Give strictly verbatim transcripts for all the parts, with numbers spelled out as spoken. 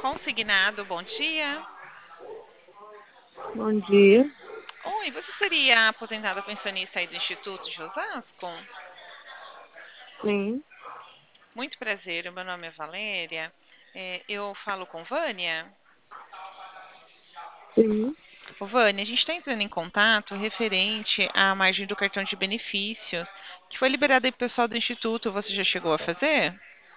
Consignado, bom dia. Bom dia. Oi, você seria a aposentada pensionista aí do Instituto de Osasco? Sim, Muito prazer, o meu nome é Valéria. É, eu falo com Vânia. sim. Ô, Vânia, a gente está entrando em contato referente à margem do cartão de benefício, que foi liberada aí pro pessoal do Instituto. Você já chegou a fazer?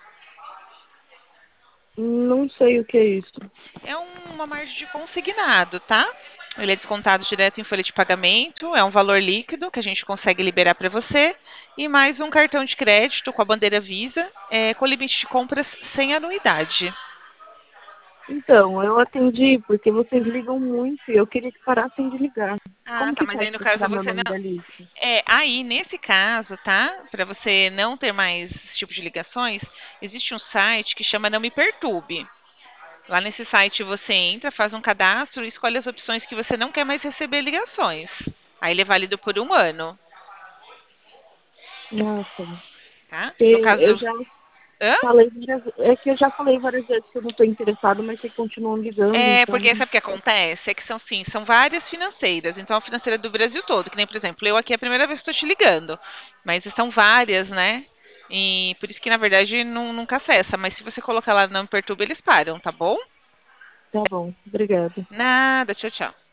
Não sei o que é isso. É um- uma margem de consignado, tá? Ele é descontado direto em folha de pagamento, é um valor líquido que a gente consegue liberar para você, e mais um cartão de crédito com a bandeira Visa, é, com limite de compras sem anuidade. Então, eu atendi porque vocês ligam muito e eu queria que parassem de ligar. Ah, Como tá, que mas faz aí no para caso tirar meu você não. nome da lista? É, aí nesse caso, tá? Para você não ter mais esse tipo de ligações, existe um site que chama Não Me Perturbe. Lá nesse site você entra, faz um cadastro e escolhe as opções que você não quer mais receber ligações. Aí ele é válido por um ano, Ah, tá. tá? No Porque eu caso. já Hã? falei várias, é que eu já falei várias vezes que eu não estou interessado, mas vocês continuam ligando, É, então. porque sabe o que acontece? É que são, sim, são várias financeiras. Então, a financeira do Brasil todo, que nem, por exemplo, eu aqui é a primeira vez que estou te ligando. Mas são várias, né? E por isso que, na verdade, não, nunca acessa. Mas se você colocar lá não me perturba, eles param, tá bom? Tá bom, obrigada. Nada, tchau, tchau.